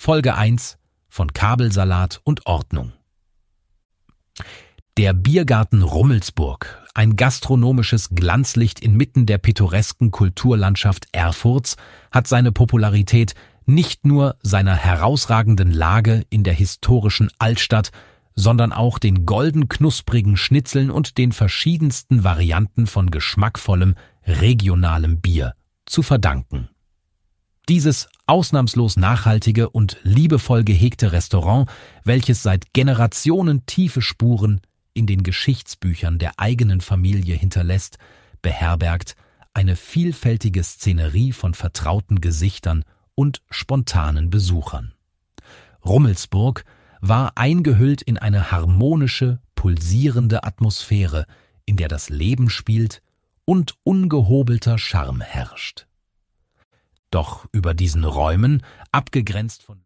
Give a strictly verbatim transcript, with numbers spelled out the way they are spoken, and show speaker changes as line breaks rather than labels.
Folge eins von Kabelsalat und Ordnung. Der Biergarten Rummelsburg, ein gastronomisches Glanzlicht inmitten der pittoresken Kulturlandschaft Erfurts, hat seine Popularität nicht nur seiner herausragenden Lage in der historischen Altstadt, sondern auch den golden knusprigen Schnitzeln und den verschiedensten Varianten von geschmackvollem, regionalem Bier zu verdanken. Dieses ausnahmslos nachhaltige und liebevoll gehegte Restaurant, welches seit Generationen tiefe Spuren in den Geschichtsbüchern der eigenen Familie hinterlässt, beherbergt eine vielfältige Szenerie von vertrauten Gesichtern und spontanen Besuchern. Rummelsburg war eingehüllt in eine harmonische, pulsierende Atmosphäre, in der das Leben spielt und ungehobelter Charme herrscht. Doch über diesen Räumen, abgegrenzt von